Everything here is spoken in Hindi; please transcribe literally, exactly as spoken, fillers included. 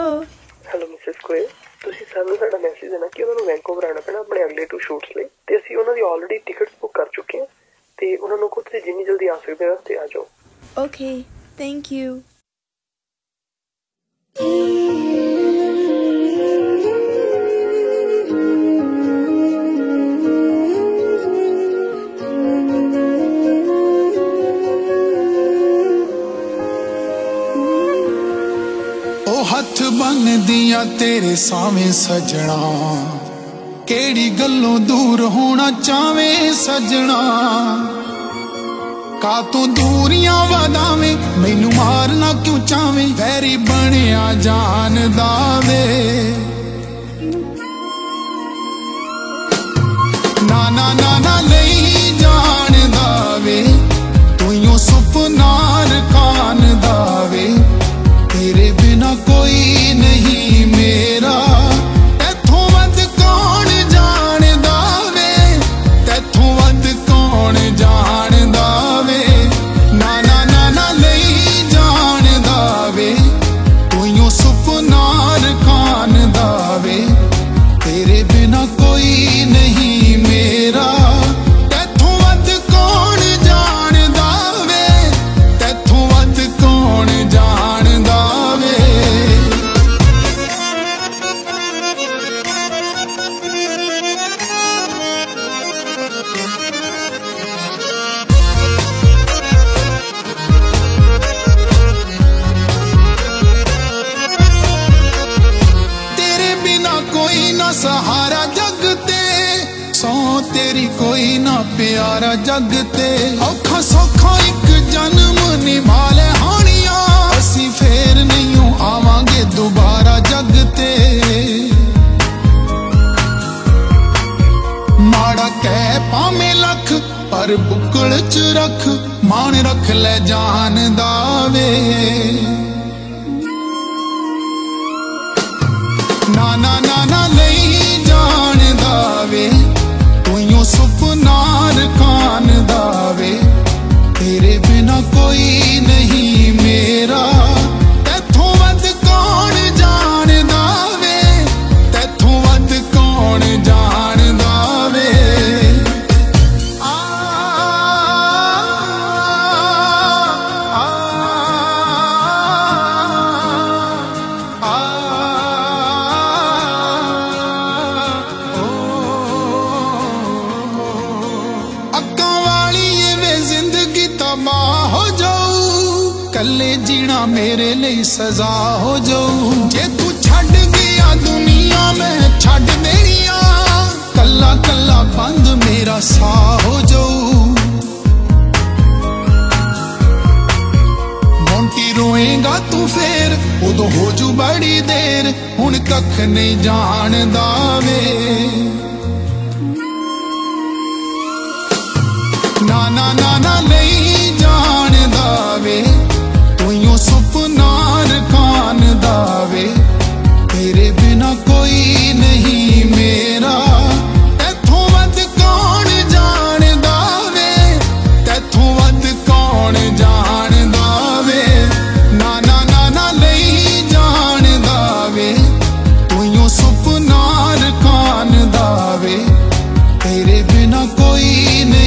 ਹੈਲੋ ਮਿਸਿਸ ਗੋਇਲ, ਤੁਸੀਂ ਸਾਨੂੰ ਸਾਡਾ ਮੈਸੇਜ ਦੇਣਾ ਕਿ ਉਹਨਾਂ ਨੂੰ ਵੈਂਕੂਵਰ ਆਉਣਾ ਪੈਣਾ ਆਪਣੇ ਅਗਲੇ ਟੂ ਸ਼ੂਟਸ ਲਈ, ਤੇ ਅਸੀਂ ਉਹਨਾਂ ਦੀ ਆਲਰੇਡੀ ਟਿਕਟਸ ਬੁੱਕ ਕਰ ਚੁੱਕੇ ਹਾਂ ਤੇ ਉਹਨਾਂ ਨੂੰ ਕਹੋ ਤੁਸੀਂ ਜਿੰਨੀ ਜਲਦੀ ਆ ਸਕਦੇ ਹੋ ਤੇ ਆ ਜਾਓ। Okay, thank you. हथ बनदियां तेरे सावें सजना, केड़ी गल्लों दूर होना चावे सजना। का तू दूरियां वधावे मैनू मारना क्यों चावे, वैरी बनिया जान दावे। ना ना ना ना नहीं जान दावे, तू यूं सुपना रखान दावे। तेरे बिना कोई नहीं मेरा, तैथों वध कौन जान दावे, तैथों वध कौन जान दावे। ना ना ना ना नहीं जान दावे, तू यूं सुपना रखान दावे। तेरे बिना कोई नहीं मेरा, तैथों वध कौन जान दावे, तैथों वध कौन जान दावे। तेरे बिना कोई ना सहारा जग ते, सौ तेरी कोई ना प्यारा जग ते। औखा सौखा एक जन्म निभा ले हानिया, असी फेर नहीं आवांगे दोबारा जग ते। माड़ा कह पावे लख पर बुकड़ च रख, मान रख ले जान दावे। ना ना ना ना नहीं जान दावे, तू यूं सुपना रखान दावे। तेरे बिना कोई नहीं मेरा, तैथों वध कौन जान दावे, तैथों वध कौन जान दावे। आ, आ, आ, आ, अक्कां वाली वे जिंदगी तबाह हो जाऊ, कल्ले जीना मेरे लिए सजा हो जाऊ। जे तू छड़ गया दुनिया में छड़ देनिया, कल्ला कल्ला बंद मेरा सा हो जाऊ। मोंटी रोएगा तू फेर उदों हो जू बड़ी देर, हुण कख नहीं जान दावे। ना ना ना ना नहीं जान दावे, तू यूं सुपना रखान दावे। तेरे बिना कोई नहीं मेरा, तैथों वध कौन जान दावे, तैथों वध कौन जान दावे। ना ना ना ना नहीं जान दावे, तू यूं सुपना रखान दावे। तेरे बिना कोई नहीं